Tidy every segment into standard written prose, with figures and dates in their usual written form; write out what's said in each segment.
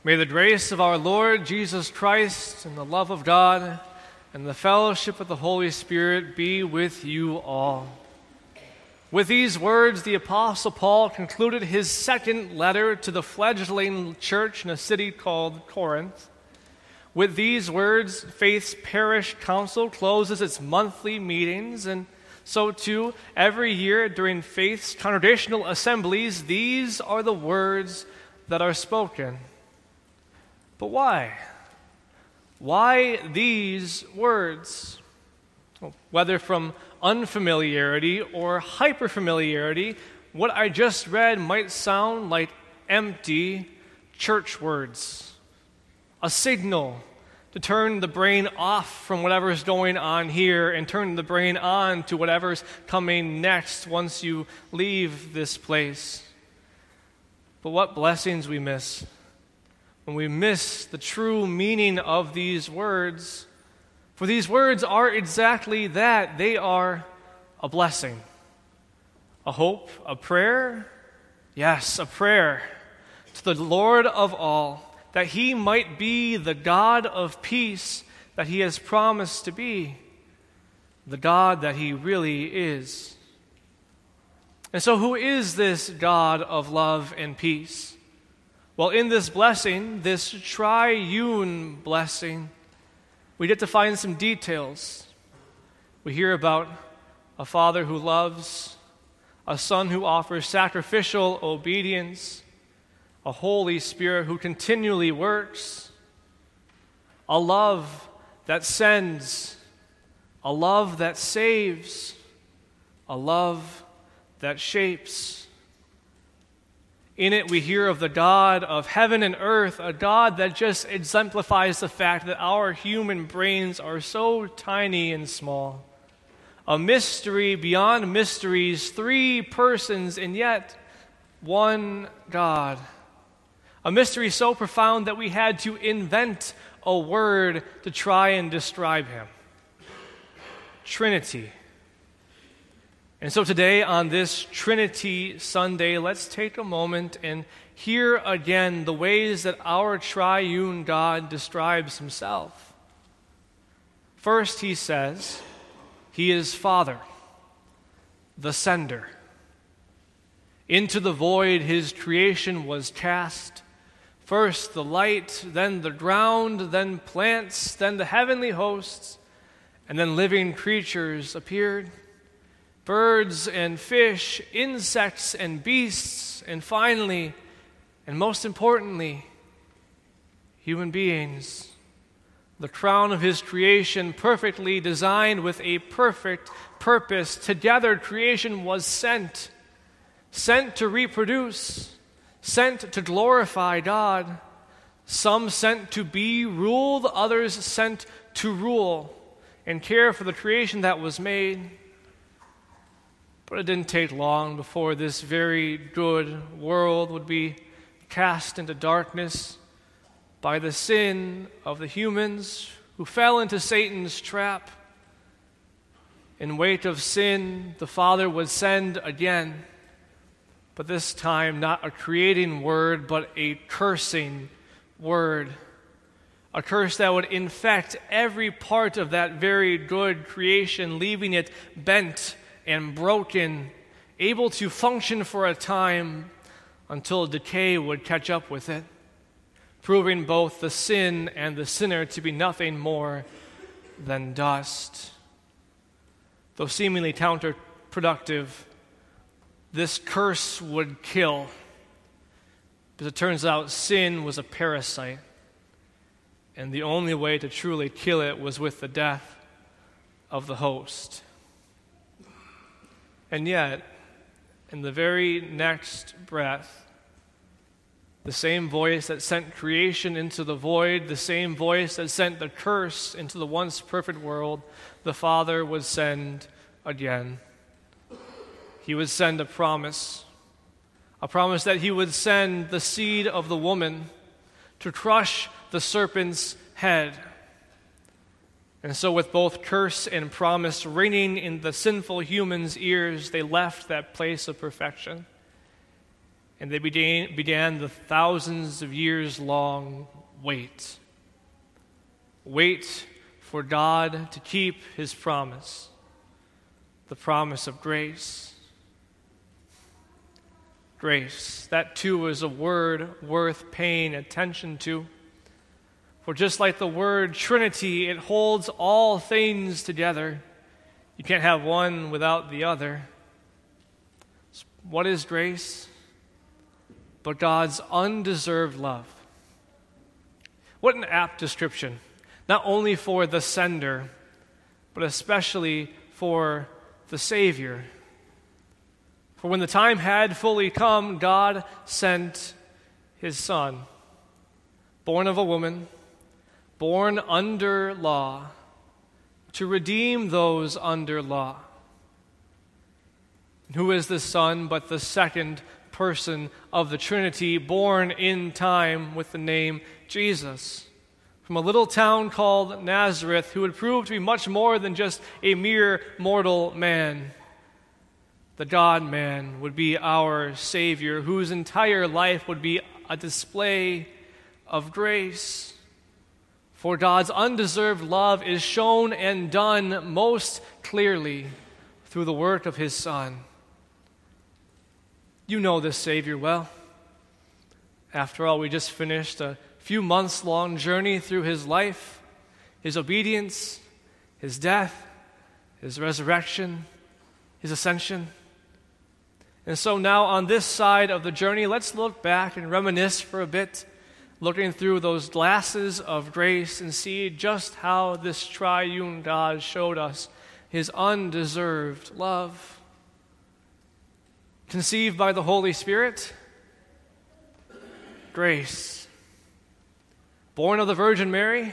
May the grace of our Lord Jesus Christ and the love of God and the fellowship of the Holy Spirit be with you all. With these words, the Apostle Paul concluded his second letter to the fledgling church in a city called Corinth. With these words, Faith's Parish Council closes its monthly meetings, and so too, every year during Faith's congregational assemblies, these are the words that are spoken. But why? Why these words? Well, whether from unfamiliarity or hyperfamiliarity, what I just read might sound like empty church words, a signal to turn the brain off from whatever's going on here and turn the brain on to whatever's coming next once you leave this place. But what blessings we miss when we miss the true meaning of these words. For these words are exactly that. They are a blessing, a hope, a prayer. Yes, a prayer to the Lord of all, that He might be the God of peace that He has promised to be, the God that He really is. And so who is this God of love and peace? Well, in this blessing, this triune blessing, we get to find some details. We hear about a Father who loves, a Son who offers sacrificial obedience, a Holy Spirit who continually works, a love that sends, a love that saves, a love that shapes. In it, we hear of the God of heaven and earth, a God that just exemplifies the fact that our human brains are so tiny and small. A mystery beyond mysteries, three persons and yet one God. A mystery so profound that we had to invent a word to try and describe Him. Trinity. And so today, on this Trinity Sunday, let's take a moment and hear again the ways that our triune God describes Himself. First, He says, He is Father, the sender. Into the void His creation was cast. First the light, then the ground, then plants, then the heavenly hosts, and then living creatures appeared. Birds and fish, insects and beasts, and finally, and most importantly, human beings. The crown of His creation, perfectly designed with a perfect purpose. Together, creation was sent to reproduce, sent to glorify God. Some sent to be ruled, others sent to rule and care for the creation that was made. But it didn't take long before this very good world would be cast into darkness by the sin of the humans who fell into Satan's trap. In wake of sin, the Father would send again, but this time not a creating word, but a cursing word. A curse that would infect every part of that very good creation, leaving it bent and broken, able to function for a time until decay would catch up with it, proving both the sin and the sinner to be nothing more than dust. Though seemingly counterproductive, this curse would kill. But it turns out sin was a parasite, and the only way to truly kill it was with the death of the host. And yet, in the very next breath, the same voice that sent creation into the void, the same voice that sent the curse into the once perfect world, the Father would send again. He would send a promise that He would send the seed of the woman to crush the serpent's head. And so with both curse and promise ringing in the sinful human's ears, they left that place of perfection. and they began the thousands of years long wait. Wait for God to keep his promise, the promise of grace. Grace, that too is a word worth paying attention to. For just like the word Trinity, it holds all things together. You can't have one without the other. What is grace? But God's undeserved love. What an apt description, not only for the sender, but especially for the Savior. For when the time had fully come, God sent his Son, born of a woman, born under law, to redeem those under law. Who is the Son but the second person of the Trinity, born in time with the name Jesus, from a little town called Nazareth, who would prove to be much more than just a mere mortal man. The God-man would be our Savior, whose entire life would be a display of grace. For God's undeserved love is shown and done most clearly through the work of his Son. You know this Savior well. After all, we just finished a few months-long journey through his life, his obedience, his death, his resurrection, his ascension. And so now on this side of the journey, let's look back and reminisce for a bit, looking through those glasses of grace and see just how this triune God showed us his undeserved love. Conceived by the Holy Spirit, grace. Born of the Virgin Mary,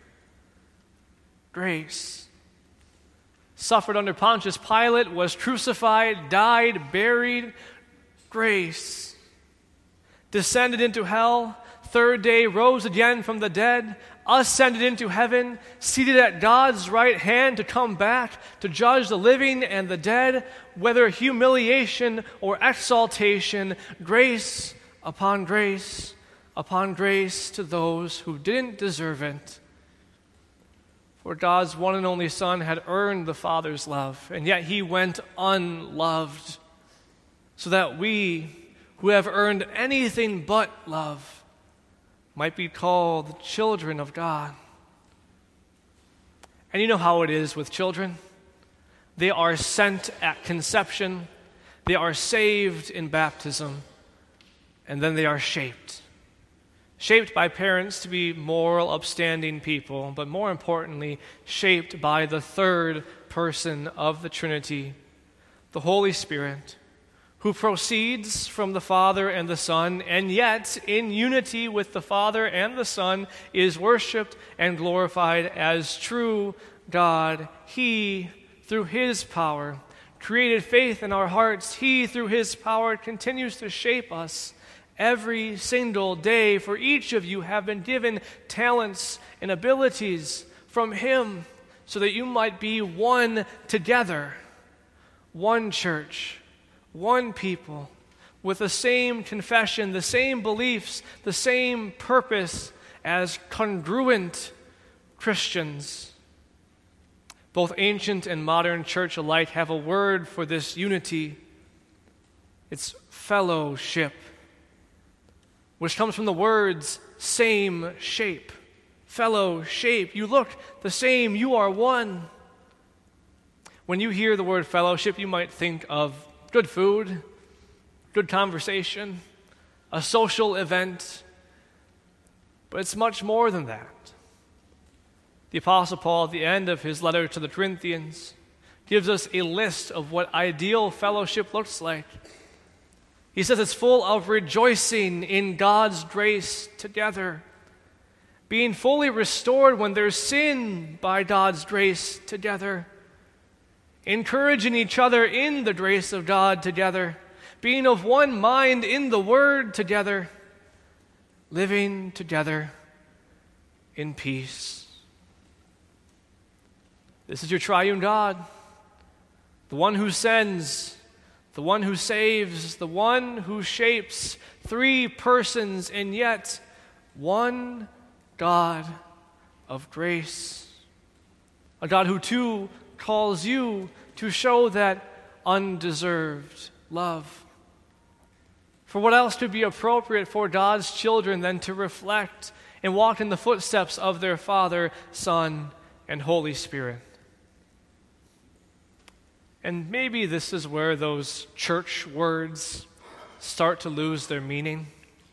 grace. Suffered under Pontius Pilate, was crucified, died, buried, grace. Descended into hell, third day rose again from the dead, ascended into heaven, seated at God's right hand to come back to judge the living and the dead, whether humiliation or exaltation, grace upon grace to those who didn't deserve it. For God's one and only Son had earned the Father's love, and yet he went unloved, so that we, who have earned anything but love, might be called children of God. And you know how it is with children. They are sent at conception, they are saved in baptism, and then they are shaped. Shaped by parents to be moral, upstanding people, but more importantly, shaped by the third person of the Trinity, the Holy Spirit, who proceeds from the Father and the Son, and yet in unity with the Father and the Son is worshiped and glorified as true God. He, through his power, created faith in our hearts. He, through his power, continues to shape us every single day. For each of you have been given talents and abilities from him so that you might be one together, one church, one people, with the same confession, the same beliefs, the same purpose as congruent Christians. Both ancient and modern church alike have a word for this unity. It's fellowship, which comes from the words same shape. Fellow shape. You look the same. You are one. When you hear the word fellowship, you might think of good food, good conversation, a social event, but it's much more than that. The Apostle Paul, at the end of his letter to the Corinthians, gives us a list of what ideal fellowship looks like. He says it's full of rejoicing in God's grace together, being fully restored when there's sin by God's grace together, encouraging each other in the grace of God together, being of one mind in the Word together, living together in peace. This is your triune God, the one who sends, the one who saves, the one who shapes, three persons and yet one God of grace. A God who too calls you to show that undeserved love. For what else could be appropriate for God's children than to reflect and walk in the footsteps of their Father, Son, and Holy Spirit? And maybe this is where those church words start to lose their meaning.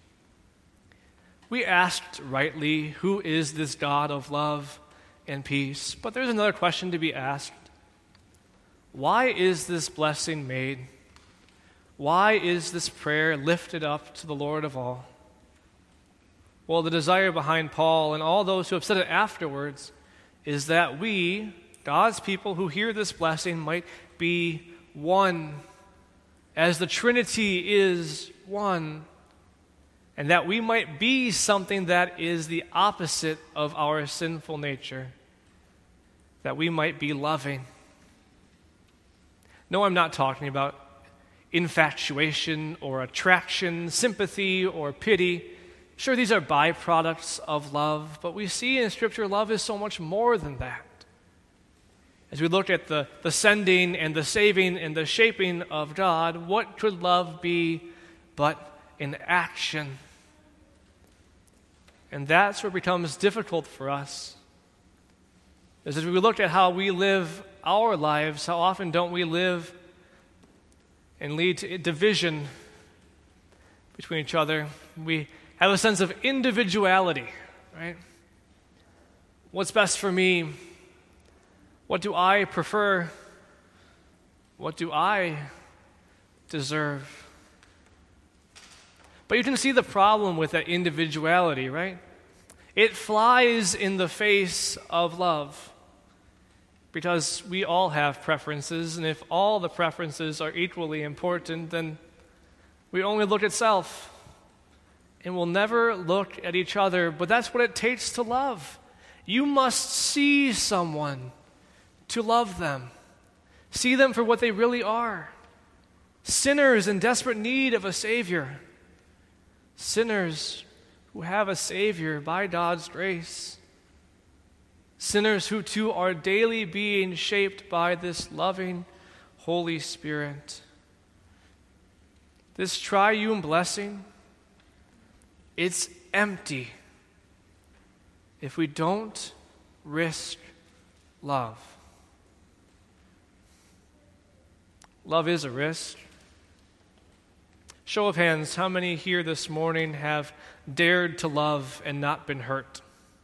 We asked rightly, who is this God of love and peace? But there's another question to be asked. Why is this blessing made? Why is this prayer lifted up to the Lord of all? Well, the desire behind Paul and all those who have said it afterwards is that we, God's people who hear this blessing, might be one, as the Trinity is one, and that we might be something that is the opposite of our sinful nature, that we might be loving. No, I'm not talking about infatuation or attraction, sympathy or pity. Sure, these are byproducts of love, but we see in Scripture love is so much more than that. As we look at the sending and the saving and the shaping of God, what could love be but an action? And that's where it becomes difficult for us. As we look at how we live our lives, how often don't we live and lead to division between each other? We have a sense of individuality, right? What's best for me? What do I prefer? What do I deserve? But you can see the problem with that individuality, right? It flies in the face of love. Because we all have preferences, and if all the preferences are equally important, then we only look at self, and we'll never look at each other. But that's what it takes to love. You must see someone to love them. See them for what they really are. Sinners in desperate need of a Savior. Sinners who have a Savior by God's grace. Sinners who too are daily being shaped by this loving Holy Spirit. This triune blessing, it's empty if we don't risk love. Love is a risk. Show of hands, how many here this morning have dared to love and not been hurt?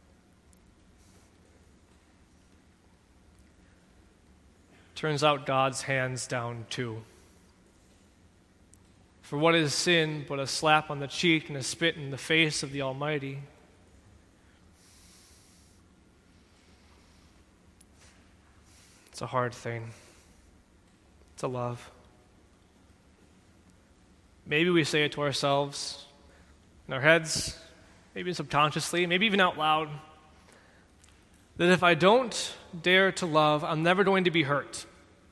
Turns out God's hands down too. For what is sin but a slap on the cheek and a spit in the face of the Almighty? It's a hard thing to love. Maybe we say it to ourselves in our heads, maybe subconsciously, maybe even out loud, that if I don't dare to love, I'm never going to be hurt.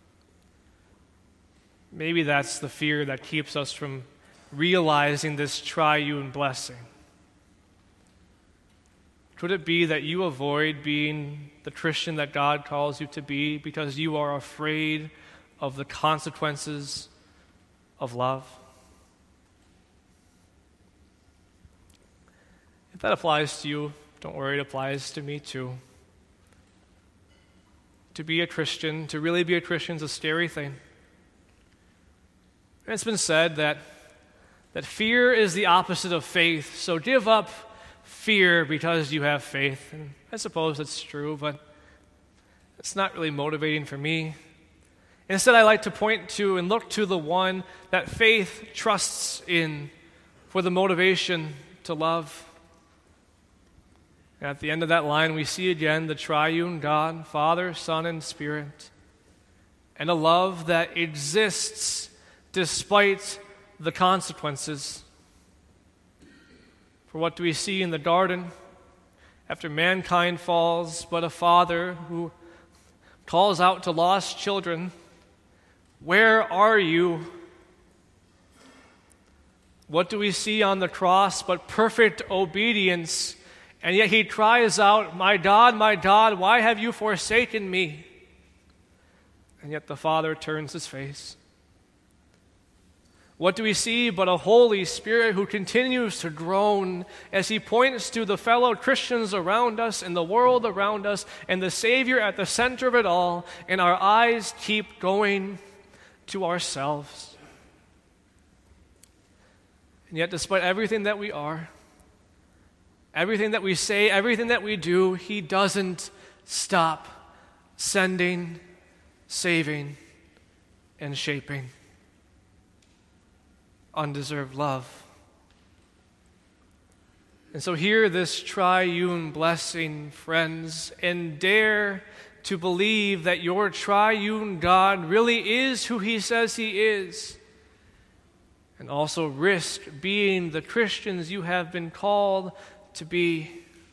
Maybe that's the fear that keeps us from realizing this triune blessing. Could it be that you avoid being the Christian that God calls you to be because you are afraid of the consequences of love? If that applies to you, don't worry, it applies to me too. To be a Christian, to really be a Christian is a scary thing. And it's been said that fear is the opposite of faith, so give up fear because you have faith. And I suppose that's true, but it's not really motivating for me. Instead, I like to point to and look to the one that faith trusts in for the motivation to love. And at the end of that line, we see again the triune God, Father, Son, and Spirit, and a love that exists despite the consequences. For what do we see in the garden after mankind falls, but a father who calls out to lost children, "Where are you?" What do we see on the cross but perfect obedience? And yet he cries out, my God, why have you forsaken me?" And yet the Father turns his face. What do we see but a Holy Spirit who continues to groan as he points to the fellow Christians around us and the world around us and the Savior at the center of it all, and our eyes keep going to ourselves. And yet, despite everything that we are, everything that we say, everything that we do, he doesn't stop sending, saving, and shaping undeserved love. And so hear this triune blessing, friends, and dare to believe that your triune God really is who he says he is. And also risk being the Christians you have been called to be.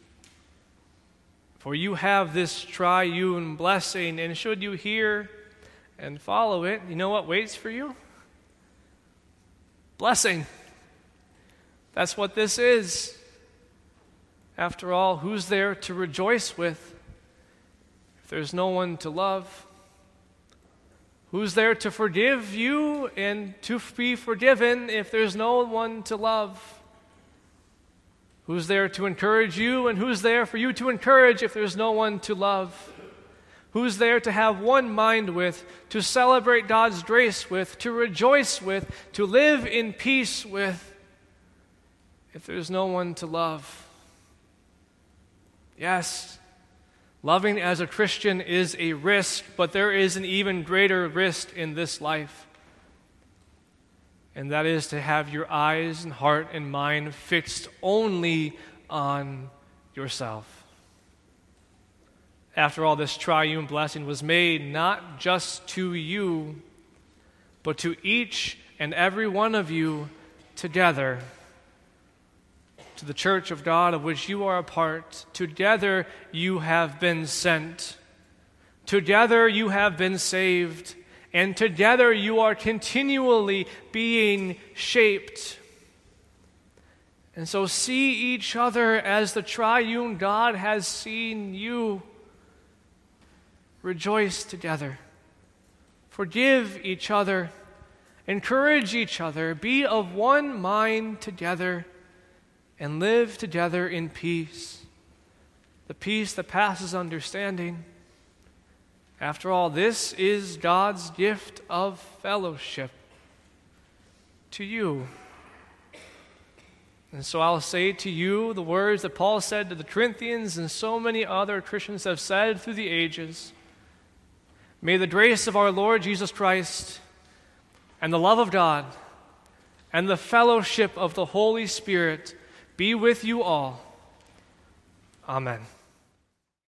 For you have this triune blessing, and should you hear and follow it, you know what waits for you? Blessing. That's what this is. After all, who's there to rejoice with if there's no one to love? Who's there to forgive you and to be forgiven if there's no one to love? Who's there to encourage you, and who's there for you to encourage if there's no one to love? Who's there to have one mind with, to celebrate God's grace with, to rejoice with, to live in peace with, if there's no one to love? Yes, loving as a Christian is a risk, but there is an even greater risk in this life. And that is to have your eyes and heart and mind fixed only on yourself. After all, this triune blessing was made not just to you, but to each and every one of you together. To the church of God of which you are a part, together you have been sent. Together you have been saved. And together you are continually being shaped. And so see each other as the triune God has seen you. Rejoice together. Forgive each other. Encourage each other. Be of one mind together. And live together in peace. The peace that passes understanding. After all, this is God's gift of fellowship to you. And so I'll say to you the words that Paul said to the Corinthians and so many other Christians have said through the ages. May the grace of our Lord Jesus Christ and the love of God and the fellowship of the Holy Spirit be with you all. Amen.